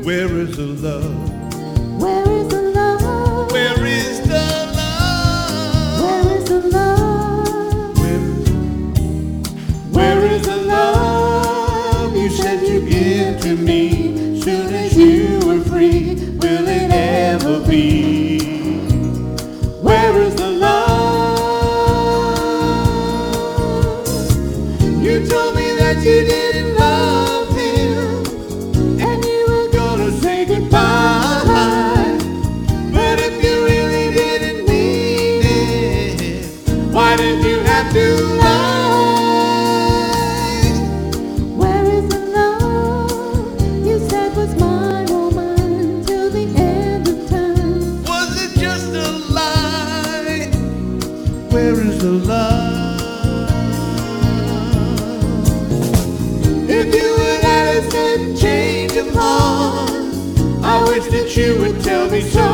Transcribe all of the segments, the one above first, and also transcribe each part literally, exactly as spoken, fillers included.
Where is the love? Where is the love? Where is the love? Where is the love? Where, where is the love you said you'd give to me? Soon as you were free, will it ever be? Where is the love? You told me that you didn't love him, and you were gonna say goodbye. But if you really didn't mean it, why did you have to lie? Where is the love you said was mine, oh mine, till the end of time? Was it just a lie? Where is the love? If you would have a sudden change of heart, I wish that you would tell me so.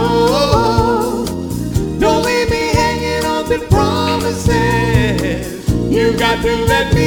Don't leave me hanging on to promises. You got to let me